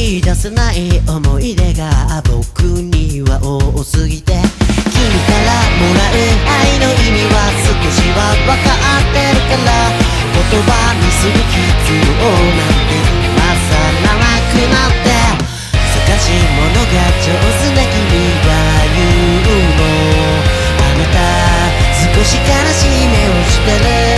い出せない思い出が僕には多すぎて、君からもらう愛の意味は少しは分かってるから、言葉にする必要なんて今更なくなって、探し物が上手な君は言うの、あなた少し悲しい目をして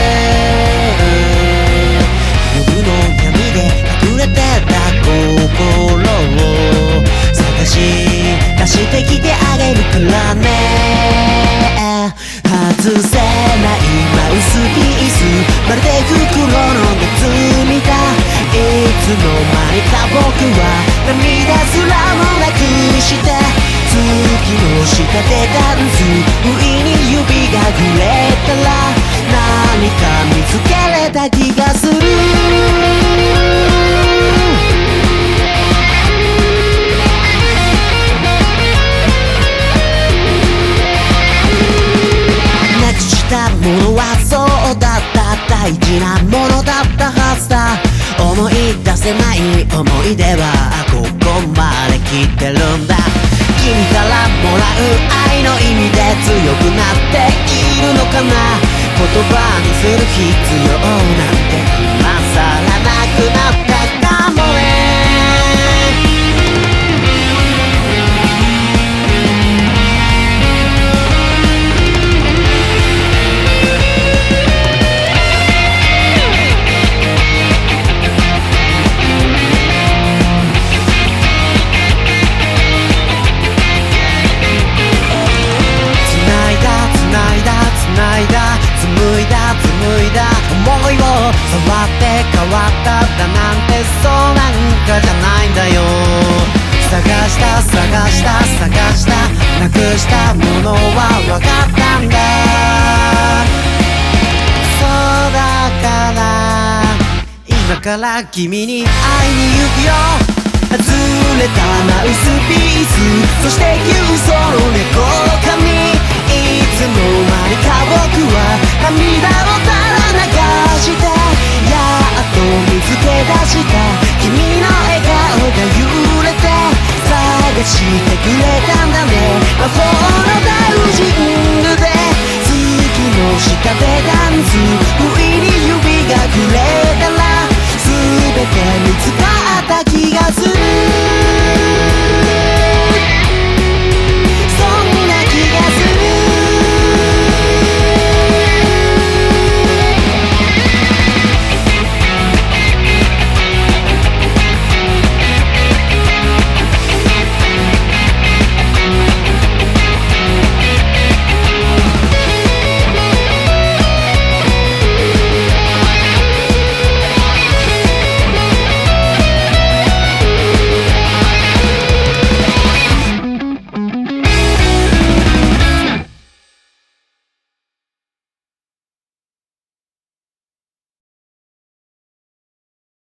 る。夜の闇で隠れてた心を探し出してきてあげるからね。外せないマウスピース、まるで袋の熱みたいつの間にか僕は涙すらもなくして、月の下でダンス、不意に指が触れたら何か見つけれた気がする。なくしたものはそうだった、大事なものだったはずだ。思い出せない思い出はここまで来てるんだ。君からもらう愛の意味で強くなっているのかな。言葉にする必要なんて今更なくなったかもね。紡いだ思いを触って変わっただなんて、そうなんかじゃないんだよ。探した探した探した、なくしたものは分かったんだ。そうだから今から君に会いに行くよ。外れたマウスピース、そして急走の猫髪、いつの間にか僕は涙をただ流して、やっと見つけ出した君